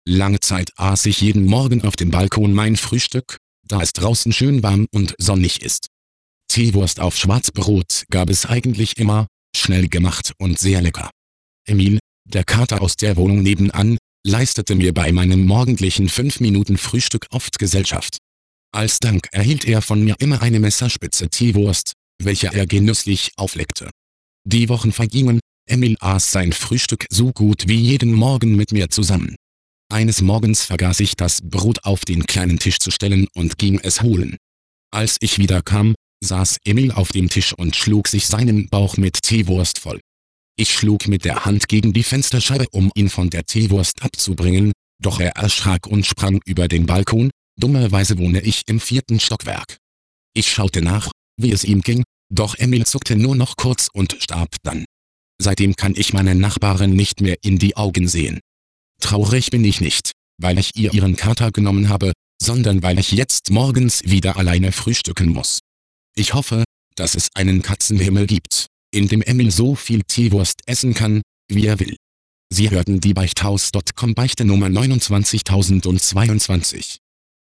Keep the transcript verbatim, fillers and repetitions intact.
Lange Zeit aß ich jeden Morgen auf dem Balkon mein Frühstück, da es draußen schön warm und sonnig ist. Teewurst auf Schwarzbrot gab es eigentlich immer, schnell gemacht und sehr lecker. Emil, der Kater aus der Wohnung nebenan, leistete mir bei meinem morgendlichen fünf Minuten Frühstück oft Gesellschaft. Als Dank erhielt er von mir immer eine messerspitze Teewurst, welche er genüsslich aufleckte. Die Wochen vergingen, Emil aß sein Frühstück so gut wie jeden Morgen mit mir zusammen. Eines Morgens vergaß ich das Brot auf den kleinen Tisch zu stellen und ging es holen. Als ich wiederkam, saß Emil auf dem Tisch und schlug sich seinen Bauch mit Teewurst voll. Ich schlug mit der Hand gegen die Fensterscheibe, um ihn von der Teewurst abzubringen, doch er erschrak und sprang über den Balkon. Dummerweise wohne ich im vierten Stockwerk. Ich schaute nach, wie es ihm ging, doch Emil zuckte nur noch kurz und starb dann. Seitdem kann ich meiner Nachbarin nicht mehr in die Augen sehen. Traurig bin ich nicht, weil ich ihr ihren Kater genommen habe, sondern weil ich jetzt morgens wieder alleine frühstücken muss. Ich hoffe, dass es einen Katzenhimmel gibt, in dem Emil so viel Teewurst essen kann, wie er will. Sie hörten die Beichthaus Punkt com Beichte Nummer neunundzwanzigtausendzweiundzwanzig.